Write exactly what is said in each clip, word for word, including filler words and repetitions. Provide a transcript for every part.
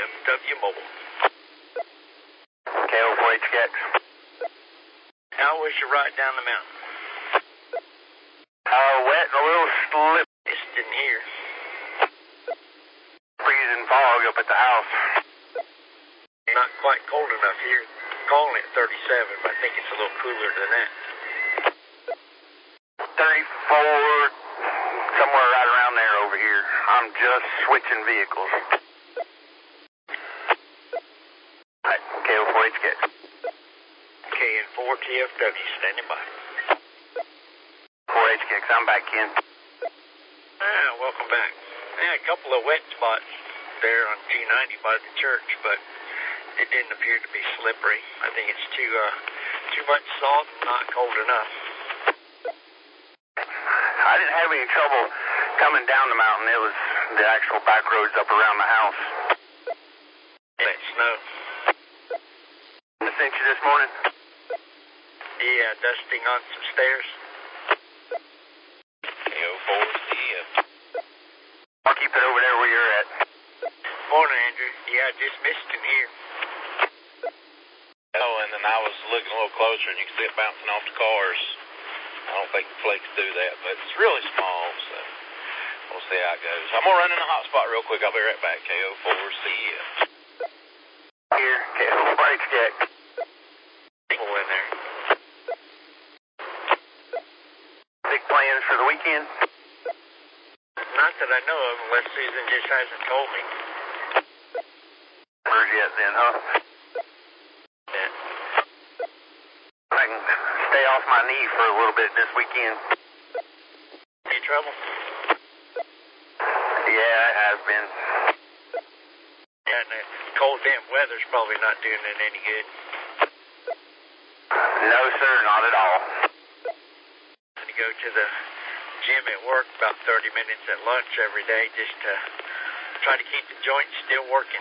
F W Mobile. K O four H K X. How was your ride down the mountain? Uh, wet and a little slip. It's in here. Freezing fog up at the house. Not quite cold enough here. Calling it thirty-seven, but I think it's a little cooler than that. thirty-four, somewhere right around there over here. I'm just switching vehicles. Right, K O four H K X. K N four T F W, standing by. four H K X, I'm back, Ken. Ah, welcome back. Yeah, a couple of wet spots there on G ninety by the church, but it didn't appear to be slippery. I think it's too uh, too much salt and not cold enough. I didn't have any trouble coming down the mountain. It was the actual back roads up around the house. That snow. I sent you this morning. Yeah, dusting on some stairs. K O four C F. I'll keep it over there where you're at. Morning, Andrew. Yeah, I just missed him here. Oh, and then I was looking a little closer, and you can see it bouncing off the cars. I don't think the flakes do that, but it's really small, so we'll see how it goes. I'm going to run in the hotspot real quick. I'll be right back. K O four C F. Here, K O four H K X. People in there. Big plans for the weekend? Not that I know of, unless Susan just hasn't told me. Where's yet then, huh? Yeah. I can stay off my knee for a little bit this weekend. Any trouble? Yeah, it has been. Yeah, and the cold, damp weather's probably not doing it any good. No, sir, not at all. I'm going to go to the gym at work about thirty minutes at lunch every day just to try to keep the joints still working.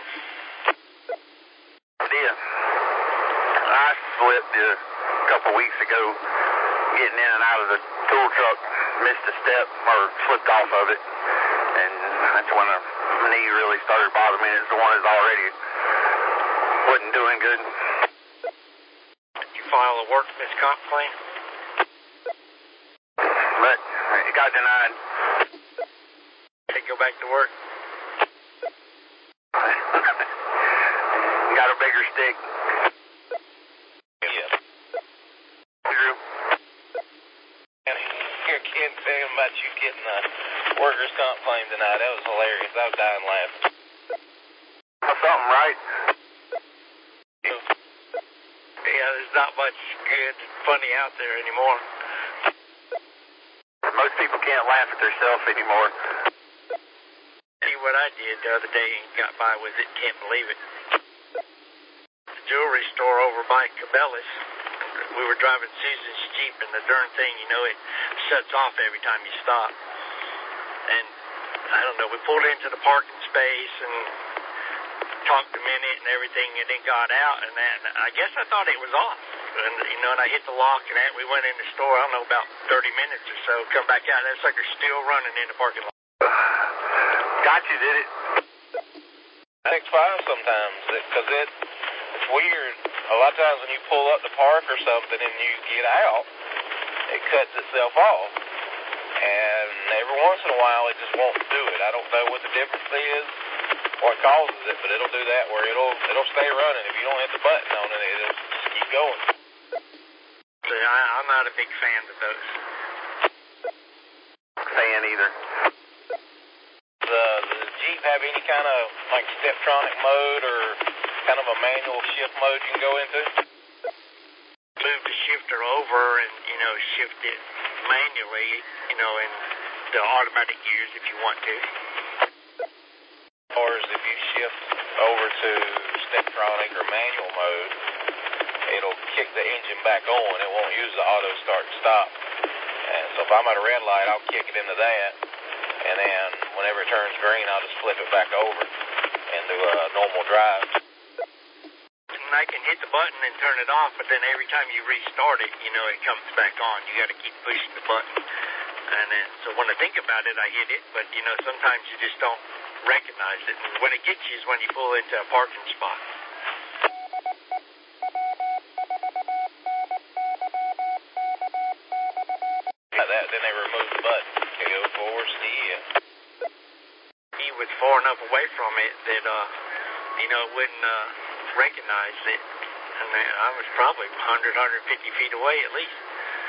Yeah. I slipped a couple weeks ago getting in and out of the tool truck, missed a step or slipped off of it, and that's when the knee really started bothering me. It's the one that's already wasn't doing good. Did you file a work miss comp claim? But it got denied. Did you go back to work? Got a bigger stick. Yeah. Drew. Here, Ken, saying about you getting a workers' comp claim tonight. That was hilarious. I was dying laughing. That's something, right? Yeah, there's not much good and funny out there anymore. Most people can't laugh at themselves anymore. See, what I did the other day and got by with it, can't believe it. The jewelry store over by Cabela's, we were driving Susan's Jeep, and the darn thing, you know, it shuts off every time you stop. And, I don't know, we pulled into the parking space and talked a minute and everything, and then got out, and then I guess I thought it was off. And, you know, and I hit the lock, and that, we went in the store, I don't know, about thirty minutes or so, come back out, that sucker's still running in the parking lot. Got you, did it? Takes five sometimes, because it, it's weird. A lot of times when you pull up to park or something and you get out, it cuts itself off. And every once in a while, it just won't do it. I don't know what the difference is, what causes it, but it'll do that where it'll it'll stay running. If you don't hit the button on it, it'll just keep going. So I, I'm not a big fan of those. Fan either. The, the Jeep have any kind of like Steptronic mode or kind of a manual shift mode you can go into? Move the shifter over and, you know, shift it manually, you know, in the automatic gears if you want to. Or if you shift over to Steptronic or manual mode, it'll kick the engine back on. It won't use the auto start and stop. And so if I'm at a red light, I'll kick it into that. And then whenever it turns green, I'll just flip it back over into a normal drive. And I can hit the button and turn it off, but then every time you restart it, you know, it comes back on. You got to keep pushing the button. And then, so when I think about it, I hit it, but, you know, sometimes you just don't recognize it. When it gets you is when you pull into a parking spot. Like that, then they removed the button. K O four C F. He was far enough away from it that, uh, you know, it wouldn't uh, recognize it. And I was probably one hundred, one hundred fifty feet away at least.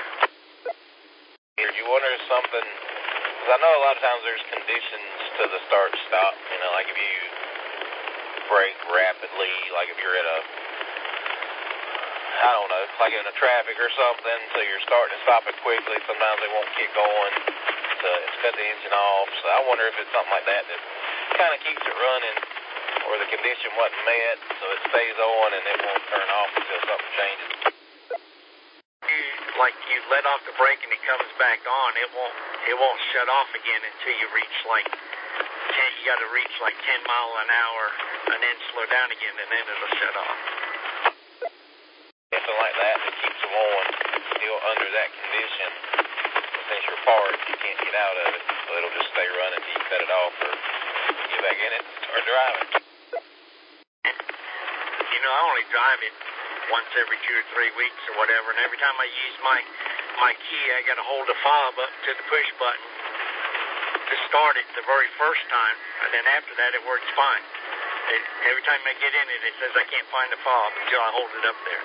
Did you wonder if something, because I know a lot of times there's conditions to the start-stop, you know, like if you brake rapidly, like if you're at a, I don't know, like in a traffic or something, so you're starting to stop it quickly, sometimes they won't get going to cut the engine off, so I wonder if it's something like that that kind of keeps it running, or the condition wasn't met, so it stays on and it won't turn off until something changes. You, like you let off the brake and it comes back on, it won't it won't shut off again until you reach like ten, you got to reach like ten mile an hour and then slow down again and then it'll shut off. Something like that that keeps them on still under that condition. Since you're parked, you can't get out of it, so it'll just stay running until you cut it off or get back in it and start driving. You know, I only drive it once every two or three weeks or whatever, and every time I use my my key, I got to hold the fob up to the push button to start it the very first time, and then after that it works fine. It, every time I get in it, it says I can't find the fob until I hold it up there.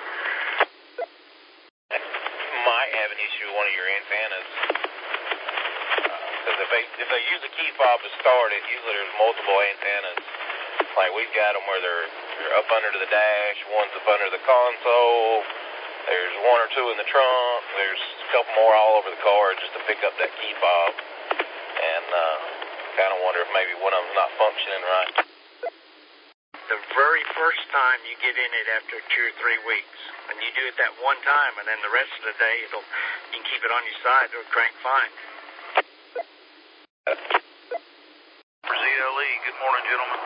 You might have an issue with one of your antennas, because uh, if they if they use the key fob to start it, usually there's multiple antennas. Like we've got them where they're, they're up under the dash, one's up under the console, there's one or two in the trunk, there's a couple more all over the car just to pick up that key fob. And uh, kind of wonder if maybe one of them's not functioning right. The very first time you get in it after two or three weeks, and you do it that one time, and then the rest of the day, it'll you can keep it on your side, it'll crank fine. For Z L E, good morning, gentlemen.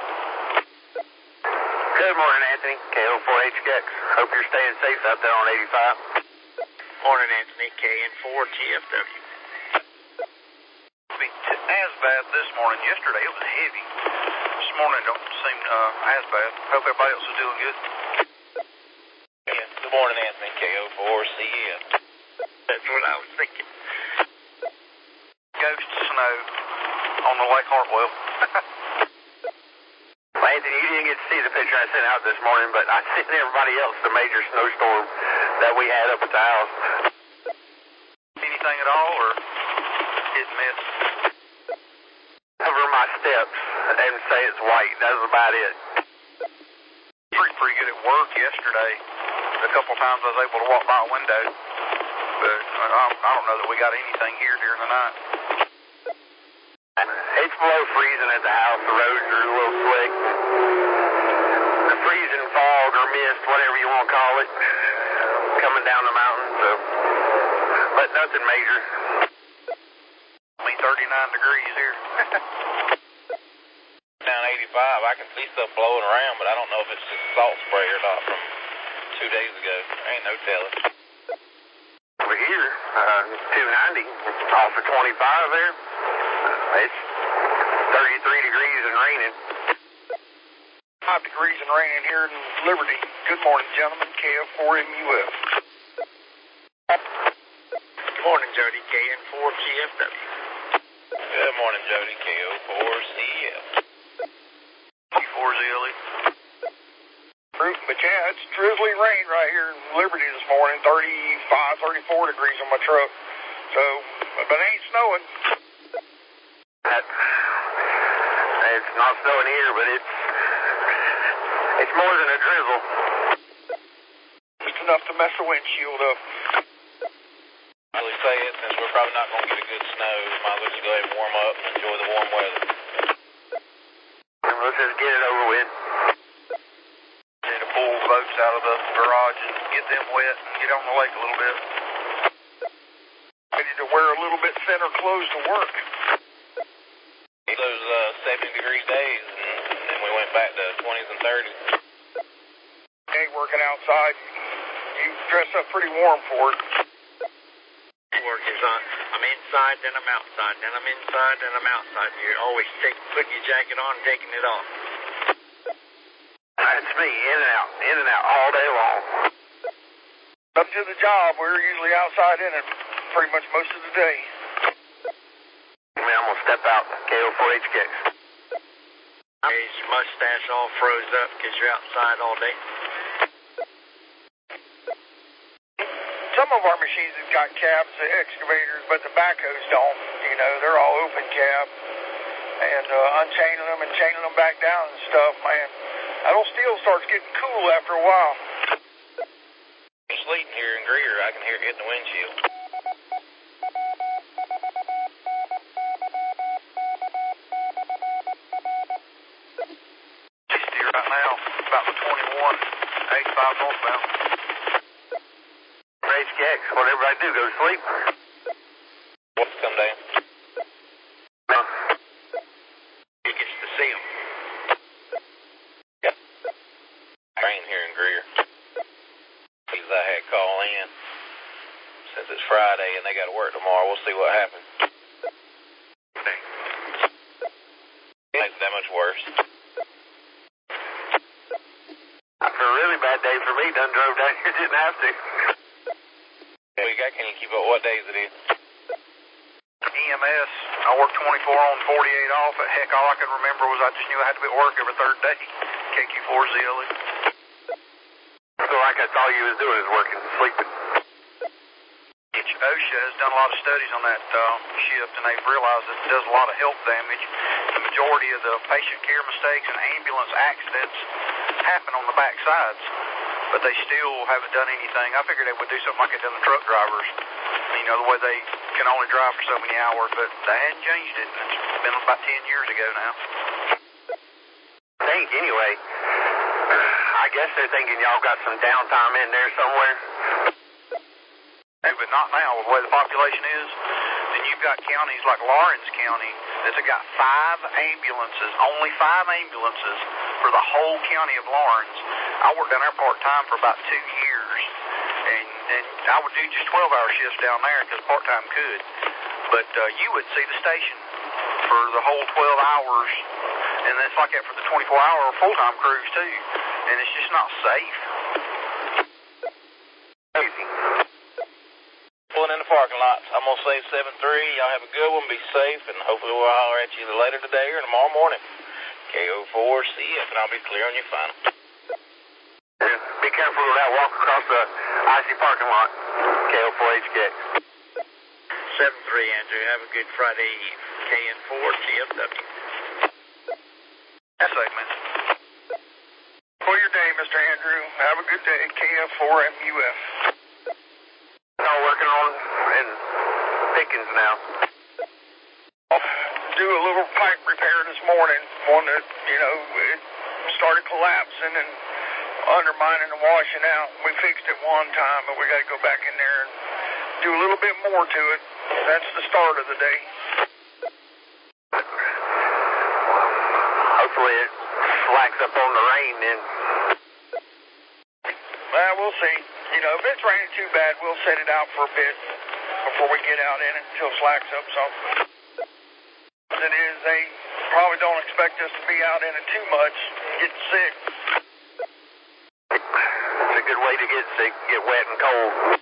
Good morning, Anthony. K O four H X. Hope you're staying safe out there on eighty-five. Morning, Anthony. K N four T F W. As bad this morning. Yesterday it was heavy. This morning don't seem uh, as bad. Hope everybody else is doing good. Yeah. Good morning, Anthony. K O four C F. That's what I was thinking. Ghost snow on the Lake Hartwell. Well, Anthony, you didn't get to see the picture I sent out this morning, but I sent everybody else the major snowstorm that we had up at the house. Anything at all, or hit and miss? Cover my steps and say it's white. That was about it. Pretty, pretty good at work yesterday. A couple times I was able to walk by a window, but I don't, I don't know that we got anything here during the night. It's below freezing at the house. The roads are a little slick. The freezing fog or mist, whatever you want to call it, coming down the mountain, so, but nothing major. Only thirty-nine degrees here. Down eighty-five, I can see stuff blowing around, but I don't know if it's just salt spray or not from two days ago. There ain't no telling. Over here, uh, two ninety, off of twenty-five there, it's thirty-three degrees and raining. Five degrees and raining here in Liberty. Good morning, gentlemen. K F four M U F. Good morning, Jody. K N four T F W. Good morning, Jody. K O four C F. K four Z L E. But yeah, it's drizzly rain right here in Liberty this morning, thirty-five, thirty-four degrees on my truck. So, but it ain't snowing. That, it's not snowing here, but it's it's more than a drizzle. Just enough to mess the windshield up. I would say it, since we're probably not going to get a good snow, might as well just go ahead and warm up and enjoy the warm weather. And let's just get it over with. Need to pull boats out of the garage and get them wet and get on the lake a little bit. I need to wear a little bit thinner clothes to work. Those uh, seventy degree days, and then we went back to twenties and thirties. Hey, working outside, you dress up pretty warm for it. work is on. I'm inside, then I'm outside, then I'm inside, then I'm outside. You're always take, putting your jacket on and taking it off. That's me, in and out, in and out, all day long. Up to the job, we're usually outside in it pretty much most of the day. I mean, I'm going to step out, K O four H K X. His mustache all froze up because you're outside all day. Some of our machines have got cabs, the excavators, but the backhoes don't. You know, they're all open cab. And uh, unchaining them and chaining them back down and stuff, man. That old steel starts getting cool after a while. It's sleeting here in Greer. I can hear it hitting the windshield. sixty right now, about the twenty-one, eighty-five northbound. H K X, whatever I do, go to sleep. What's come down? No. He gets to see them. Yep. Rain here in Greer. These I had call in. Since it's Friday and they got to work tomorrow, we'll see what happens. It makes it that much worse. After a really bad day for me, done drove down here, didn't have to. We got, can you keep up what days it is? E M S, I worked twenty-four on, forty-eight off. Heck, all I could remember was I just knew I had to be at work every third day. K Q four Z L E. So like that's all you was doing is working, sleeping. OSHA has done a lot of studies on that uh, shift, and they've realized that it does a lot of health damage. The majority of the patient care mistakes and ambulance accidents happen on the back sides, but they still haven't done anything. I figured they would do something like they done the truck drivers. You know, the way they can only drive for so many hours, but they hadn't changed it. It's been about ten years ago now. I think, anyway, I guess they're thinking y'all got some downtime in there somewhere. Hey, but not now with the way the population is. Then you've got counties like Lawrence County that's got five ambulances, only five ambulances for the whole county of Lawrence. I worked down there part-time for about two years, and, and I would do just twelve-hour shifts down there because part-time could. But uh, you would see the station for the whole twelve hours, and it's like that for the twenty-four hour full-time crews, too. And it's just not safe. Crazy. Pulling in the parking lots. I'm going to say seven three. Y'all have a good one. Be safe, and hopefully we'll holler at you either later today or tomorrow morning. K O four C F, and I'll be clear on your final. Yeah, be careful of that walk across the icy parking lot. K O four H K X. seven three, Andrew. Have a good Friday Eve. K N four T F W. That's like, man. For your day, Mister Andrew. Have a good day. K F four M U F. All working on in Pickens now. Do a little pipe repair this morning. One that, you know, it started collapsing and undermining and washing out. We fixed it one time, but we got to go back in there and do a little bit more to it. That's the start of the day. Hopefully it slacks up on the rain then. Well, we'll see. You know, if it's raining too bad, we'll set it out for a bit before we get out in it until it slacks up some. As it is, they probably don't expect us to be out in it too much, get sick. It's a good way to get sick, get wet and cold.